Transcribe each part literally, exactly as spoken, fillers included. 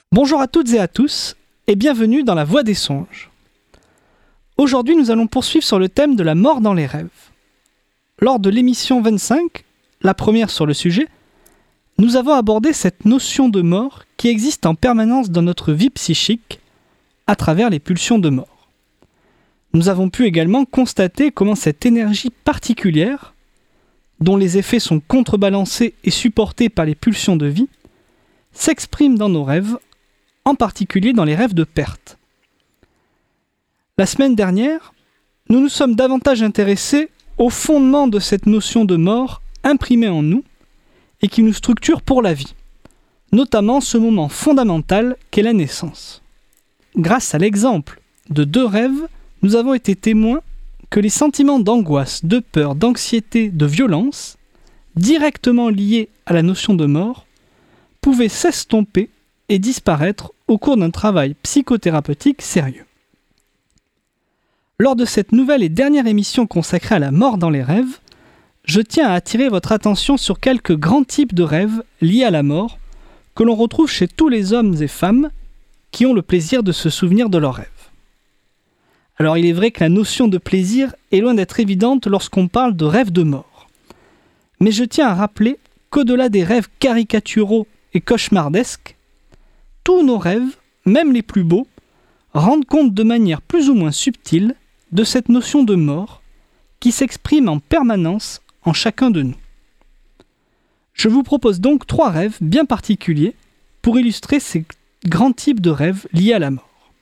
Bonjour à toutes et à tous, et bienvenue dans la Voix des songes. Aujourd'hui, nous allons poursuivre sur le thème de la mort dans les rêves. Lors de l'émission vingt-cinq, la première sur le sujet, nous avons abordé cette notion de mort qui existe en permanence dans notre vie psychique à travers les pulsions de mort. Nous avons pu également constater comment cette énergie particulière, dont les effets sont contrebalancés et supportés par les pulsions de vie, s'exprime dans nos rêves, en particulier dans les rêves de perte. La semaine dernière, nous nous sommes davantage intéressés au fondement de cette notion de mort imprimée en nous et qui nous structure pour la vie, notamment ce moment fondamental qu'est la naissance. Grâce à l'exemple de deux rêves, nous avons été témoins que les sentiments d'angoisse, de peur, d'anxiété, de violence, directement liés à la notion de mort, pouvaient s'estomper et disparaître au cours d'un travail psychothérapeutique sérieux. Lors de cette nouvelle et dernière émission consacrée à la mort dans les rêves, je tiens à attirer votre attention sur quelques grands types de rêves liés à la mort que l'on retrouve chez tous les hommes et femmes qui ont le plaisir de se souvenir de leurs rêves. Alors il est vrai que la notion de plaisir est loin d'être évidente lorsqu'on parle de rêves de mort. Mais je tiens à rappeler qu'au-delà des rêves caricaturaux et cauchemardesques, tous nos rêves, même les plus beaux, rendent compte de manière plus ou moins subtile de cette notion de mort qui s'exprime en permanence en chacun de nous. Je vous propose donc trois rêves bien particuliers pour illustrer ces grands types de rêves liés à la mort.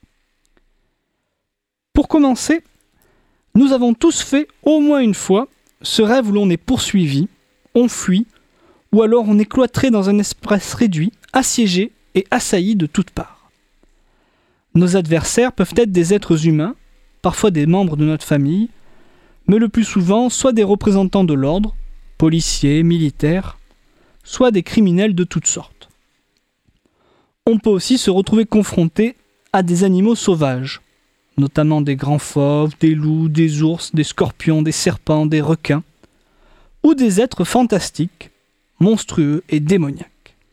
Pour commencer, nous avons tous fait au moins une fois ce rêve où l'on est poursuivi, on fuit, ou alors on est cloîtré dans un espace réduit, assiégé et assailli de toutes parts. Nos adversaires peuvent être des êtres humains, parfois des membres de notre famille, mais le plus souvent soit des représentants de l'ordre, policiers, militaires, soit des criminels de toutes sortes. On peut aussi se retrouver confronté à des animaux sauvages, notamment des grands fauves, des loups, des ours, des scorpions, des serpents, des requins, ou des êtres fantastiques, monstrueux et démoniaques.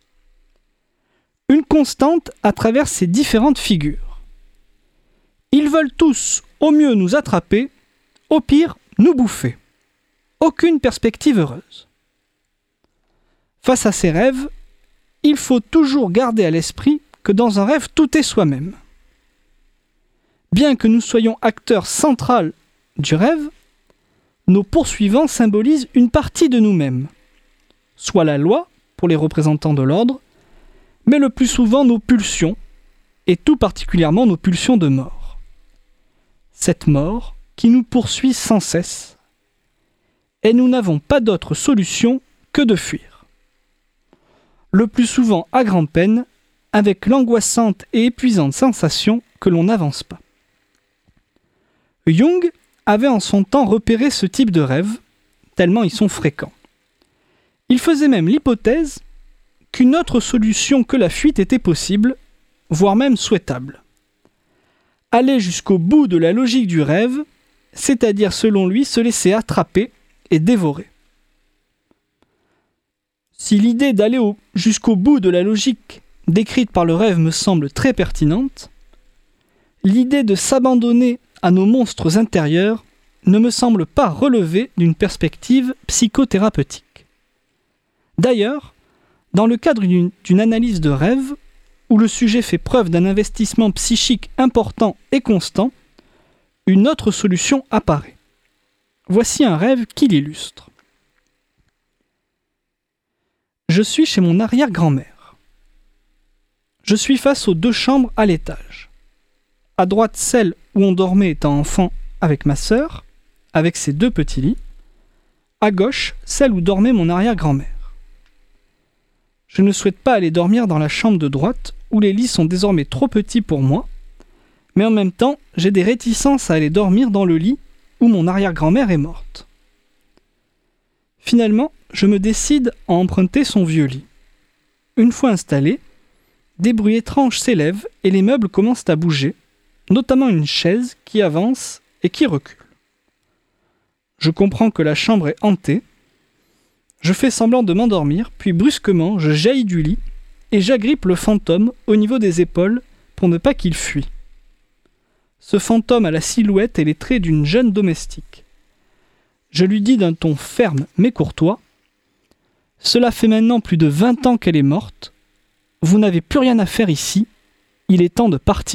Une constante à travers ces différentes figures. Ils veulent tous, au mieux, nous attraper, au pire, nous bouffer. Aucune perspective heureuse. Face à ces rêves, il faut toujours garder à l'esprit que dans un rêve, tout est soi-même. Bien que nous soyons acteurs centraux du rêve, nos poursuivants symbolisent une partie de nous-mêmes, soit la loi, pour les représentants de l'ordre, mais le plus souvent nos pulsions, et tout particulièrement nos pulsions de mort. Cette mort qui nous poursuit sans cesse, et nous n'avons pas d'autre solution que de fuir. Le plus souvent à grand-peine, avec l'angoissante et épuisante sensation que l'on n'avance pas. Jung avait en son temps repéré ce type de rêve, tellement ils sont fréquents. Il faisait même l'hypothèse qu'une autre solution que la fuite était possible, voire même souhaitable. Aller jusqu'au bout de la logique du rêve, c'est-à-dire selon lui se laisser attraper et dévorer. Si l'idée d'aller au, jusqu'au bout de la logique décrite par le rêve me semble très pertinente, l'idée de s'abandonner à nos monstres intérieurs ne me semble pas relever d'une perspective psychothérapeutique. D'ailleurs, dans le cadre d'une, d'une analyse de rêve, où le sujet fait preuve d'un investissement psychique important et constant, une autre solution apparaît. Voici un rêve qui l'illustre. Je suis chez mon arrière-grand-mère. Je suis face aux deux chambres à l'étage. À droite, celle où on dormait étant enfant avec ma sœur, avec ses deux petits lits. À gauche, celle où dormait mon arrière-grand-mère. Je ne souhaite pas aller dormir dans la chambre de droite, où les lits sont désormais trop petits pour moi, mais en même temps, j'ai des réticences à aller dormir dans le lit où mon arrière-grand-mère est morte. Finalement, je me décide à emprunter son vieux lit. Une fois installé, des bruits étranges s'élèvent et les meubles commencent à bouger, notamment une chaise qui avance et qui recule. Je comprends que la chambre est hantée. Je fais semblant de m'endormir, puis brusquement, je jaillis du lit et j'agrippe le fantôme au niveau des épaules pour ne pas qu'il fuit. Ce fantôme a la silhouette et les traits d'une jeune domestique. Je lui dis d'un ton ferme mais courtois : « Cela fait maintenant plus de vingt ans qu'elle est morte. Vous n'avez plus rien à faire ici. Il est temps de partir. »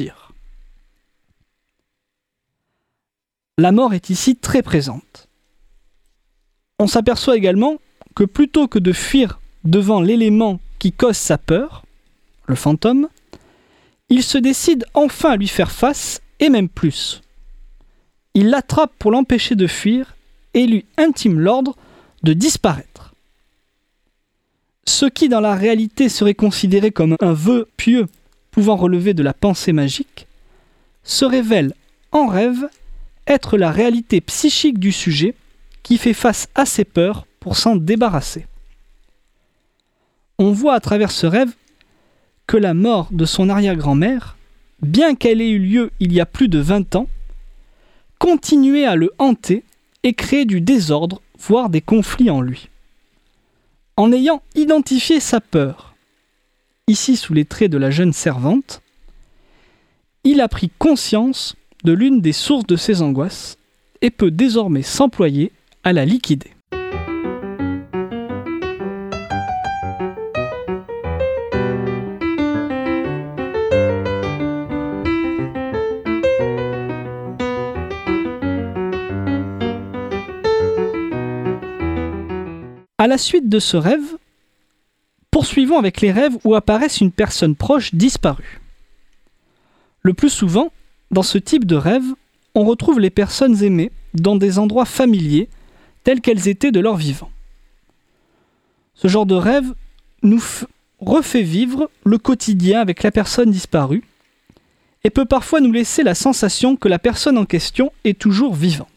La mort est ici très présente. On s'aperçoit également que plutôt que de fuir devant l'élément qui cause sa peur, le fantôme, il se décide enfin à lui faire face, et même plus. Il l'attrape pour l'empêcher de fuir et lui intime l'ordre de disparaître. Ce qui, dans la réalité, serait considéré comme un vœu pieux pouvant relever de la pensée magique, se révèle en rêve être la réalité psychique du sujet qui fait face à ses peurs pour s'en débarrasser. On voit à travers ce rêve que la mort de son arrière-grand-mère, bien qu'elle ait eu lieu il y a plus de vingt ans, continuait à le hanter et créer du désordre, voire des conflits en lui. En ayant identifié sa peur, ici sous les traits de la jeune servante, il a pris conscience de l'une des sources de ses angoisses et peut désormais s'employer à la liquider. À la suite de ce rêve, poursuivons avec les rêves où apparaissent une personne proche disparue. Le plus souvent, dans ce type de rêve, on retrouve les personnes aimées dans des endroits familiers tels qu'elles étaient de leur vivant. Ce genre de rêve nous f- refait vivre le quotidien avec la personne disparue et peut parfois nous laisser la sensation que la personne en question est toujours vivante.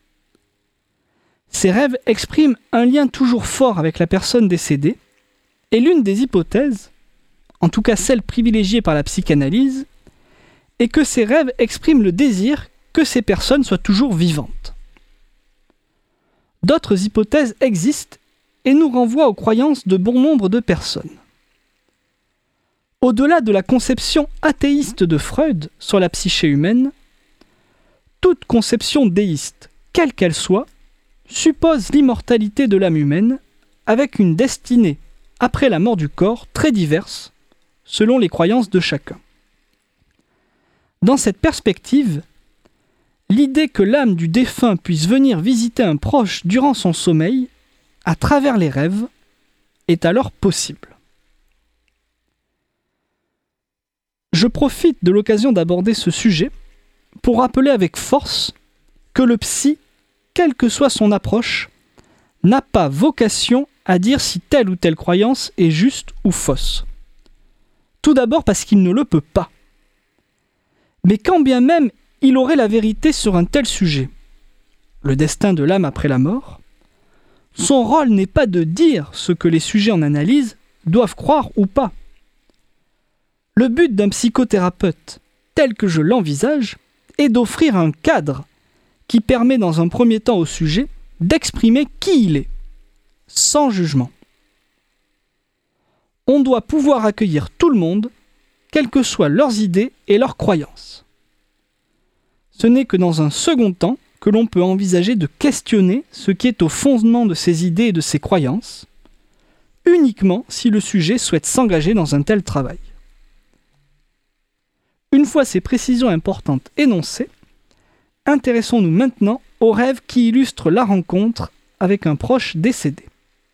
Ces rêves expriment un lien toujours fort avec la personne décédée, et l'une des hypothèses, en tout cas celle privilégiée par la psychanalyse, est que ces rêves expriment le désir que ces personnes soient toujours vivantes. D'autres hypothèses existent et nous renvoient aux croyances de bon nombre de personnes. Au-delà de la conception athéiste de Freud sur la psyché humaine, toute conception déiste, quelle qu'elle soit, suppose l'immortalité de l'âme humaine avec une destinée après la mort du corps très diverse selon les croyances de chacun. Dans cette perspective, l'idée que l'âme du défunt puisse venir visiter un proche durant son sommeil, à travers les rêves, est alors possible. Je profite de l'occasion d'aborder ce sujet pour rappeler avec force que le psy, quelle que soit son approche, n'a pas vocation à dire si telle ou telle croyance est juste ou fausse. Tout d'abord parce qu'il ne le peut pas. Mais quand bien même il aurait la vérité sur un tel sujet, le destin de l'âme après la mort, son rôle n'est pas de dire ce que les sujets en analyse doivent croire ou pas. Le but d'un psychothérapeute, tel que je l'envisage, est d'offrir un cadre qui permet dans un premier temps au sujet d'exprimer qui il est, sans jugement. On doit pouvoir accueillir tout le monde, quelles que soient leurs idées et leurs croyances. Ce n'est que dans un second temps que l'on peut envisager de questionner ce qui est au fondement de ces idées et de ces croyances, uniquement si le sujet souhaite s'engager dans un tel travail. Une fois ces précisions importantes énoncées, intéressons-nous maintenant aux rêves qui illustrent la rencontre avec un proche décédé.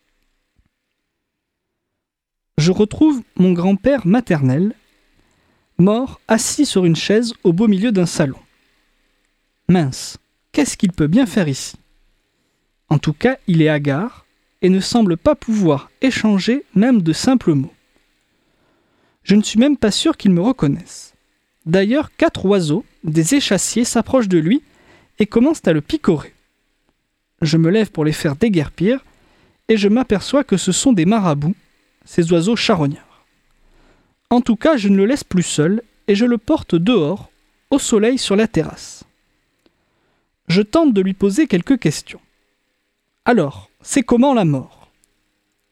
Je retrouve mon grand-père maternel, mort, assis sur une chaise au beau milieu d'un salon. Mince, qu'est-ce qu'il peut bien faire ici ? En tout cas, il est hagard et ne semble pas pouvoir échanger même de simples mots. Je ne suis même pas sûr qu'il me reconnaisse. D'ailleurs, quatre oiseaux, des échassiers, s'approchent de lui et commencent à le picorer. Je me lève pour les faire déguerpir et je m'aperçois que ce sont des marabouts, ces oiseaux charognards. En tout cas, je ne le laisse plus seul et je le porte dehors, au soleil sur la terrasse. Je tente de lui poser quelques questions. Alors, c'est comment la mort ?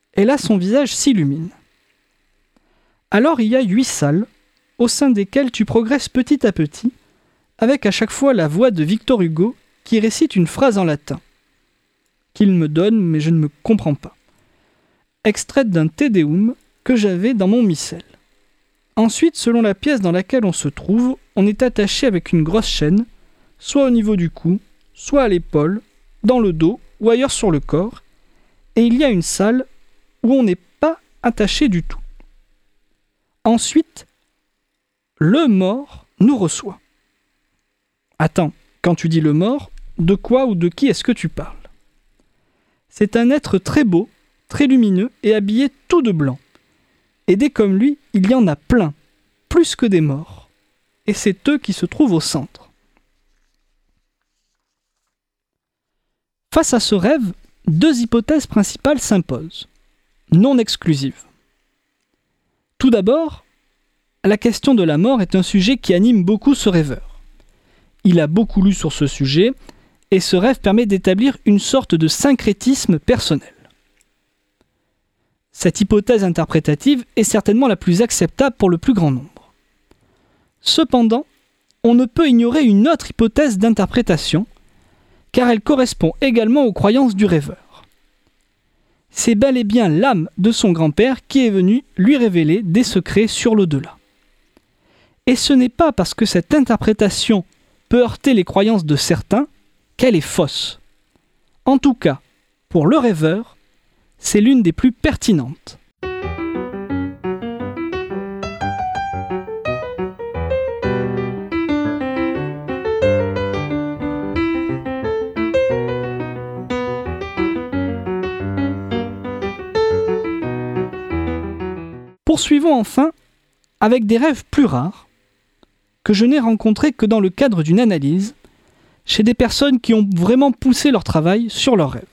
Et là, son visage s'illumine. Alors il y a huit salles, au sein desquelles tu progresses petit à petit, avec à chaque fois la voix de Victor Hugo qui récite une phrase en latin, qu'il me donne mais je ne me comprends pas, extraite d'un Te Deum que j'avais dans mon missel. Ensuite, selon la pièce dans laquelle on se trouve, on est attaché avec une grosse chaîne, soit au niveau du cou, soit à l'épaule, dans le dos ou ailleurs sur le corps, et il y a une salle où on n'est pas attaché du tout. Ensuite, le mort nous reçoit. Attends, quand tu dis le mort, de quoi ou de qui est-ce que tu parles ? C'est un être très beau, très lumineux et habillé tout de blanc. Et des comme lui, il y en a plein, plus que des morts. Et c'est eux qui se trouvent au centre. Face à ce rêve, deux hypothèses principales s'imposent, non exclusives. Tout d'abord, la question de la mort est un sujet qui anime beaucoup ce rêveur. Il a beaucoup lu sur ce sujet, et ce rêve permet d'établir une sorte de syncrétisme personnel. Cette hypothèse interprétative est certainement la plus acceptable pour le plus grand nombre. Cependant, on ne peut ignorer une autre hypothèse d'interprétation, car elle correspond également aux croyances du rêveur. C'est bel et bien l'âme de son grand-père qui est venue lui révéler des secrets sur l'au-delà. Et ce n'est pas parce que cette interprétation peut heurter les croyances de certains qu'elle est fausse. En tout cas, pour le rêveur, c'est l'une des plus pertinentes. Poursuivons enfin avec des rêves plus rares que je n'ai rencontrés que dans le cadre d'une analyse chez des personnes qui ont vraiment poussé leur travail sur leurs rêves.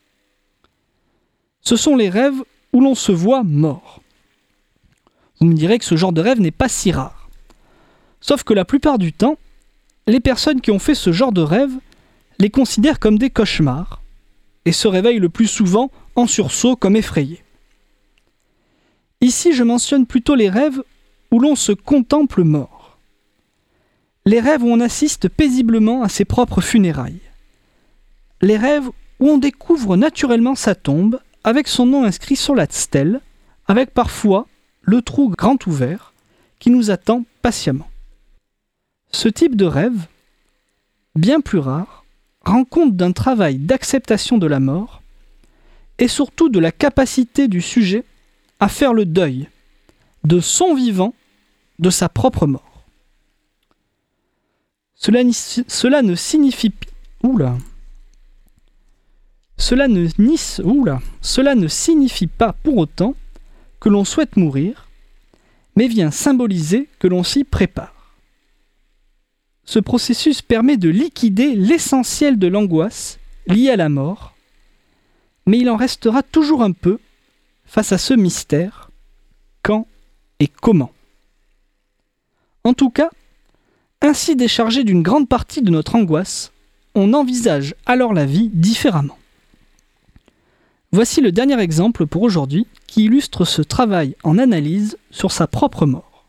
Ce sont les rêves où l'on se voit mort. Vous me direz que ce genre de rêve n'est pas si rare. Sauf que la plupart du temps, les personnes qui ont fait ce genre de rêve les considèrent comme des cauchemars et se réveillent le plus souvent en sursaut comme effrayés. Ici, je mentionne plutôt les rêves où l'on se contemple mort. Les rêves où on assiste paisiblement à ses propres funérailles. Les rêves où on découvre naturellement sa tombe avec son nom inscrit sur la stèle, avec parfois le trou grand ouvert qui nous attend patiemment. Ce type de rêve, bien plus rare, rend compte d'un travail d'acceptation de la mort et surtout de la capacité du sujet à faire le deuil de son vivant, de sa propre mort. Cela, cela ne signifie oula. Cela ne, oula. Cela ne signifie pas pour autant que l'on souhaite mourir, mais vient symboliser que l'on s'y prépare. Ce processus permet de liquider l'essentiel de l'angoisse liée à la mort, mais il en restera toujours un peu face à ce mystère, quand et comment. En tout cas, ainsi déchargé d'une grande partie de notre angoisse, on envisage alors la vie différemment. Voici le dernier exemple pour aujourd'hui qui illustre ce travail en analyse sur sa propre mort.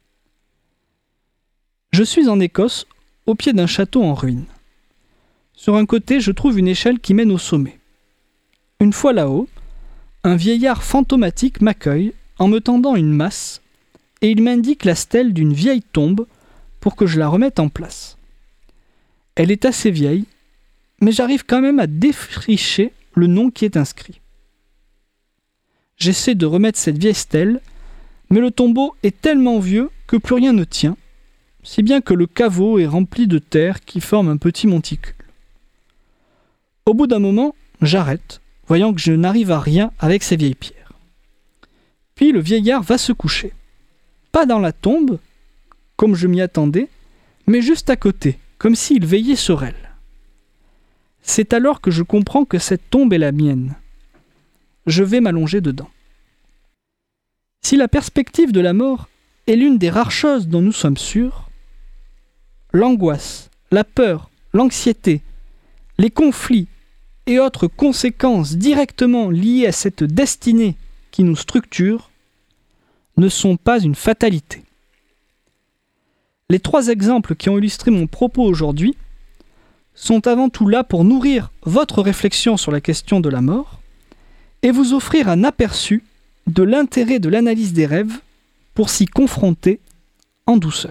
Je suis en Écosse, au pied d'un château en ruine. Sur un côté, je trouve une échelle qui mène au sommet. Une fois là-haut, un vieillard fantomatique m'accueille en me tendant une masse et il m'indique la stèle d'une vieille tombe pour que je la remette en place. Elle est assez vieille, mais j'arrive quand même à défricher le nom qui est inscrit. J'essaie de remettre cette vieille stèle, mais le tombeau est tellement vieux que plus rien ne tient, si bien que le caveau est rempli de terre qui forme un petit monticule. Au bout d'un moment, j'arrête, voyant que je n'arrive à rien avec ces vieilles pierres. Puis le vieillard va se coucher. Pas dans la tombe, comme je m'y attendais, mais juste à côté, comme s'il veillait sur elle. C'est alors que je comprends que cette tombe est la mienne. Je vais m'allonger dedans. Si la perspective de la mort est l'une des rares choses dont nous sommes sûrs, l'angoisse, la peur, l'anxiété, les conflits et autres conséquences directement liées à cette destinée qui nous structure ne sont pas une fatalité. Les trois exemples qui ont illustré mon propos aujourd'hui sont avant tout là pour nourrir votre réflexion sur la question de la mort et vous offrir un aperçu de l'intérêt de l'analyse des rêves pour s'y confronter en douceur.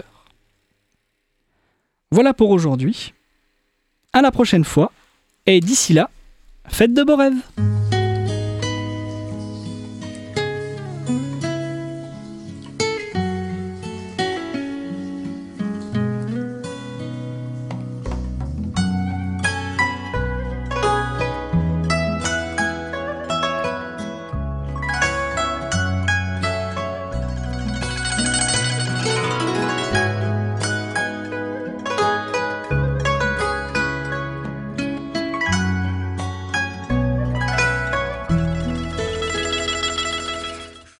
Voilà pour aujourd'hui. À la prochaine fois, et d'ici là, faites de beaux rêves!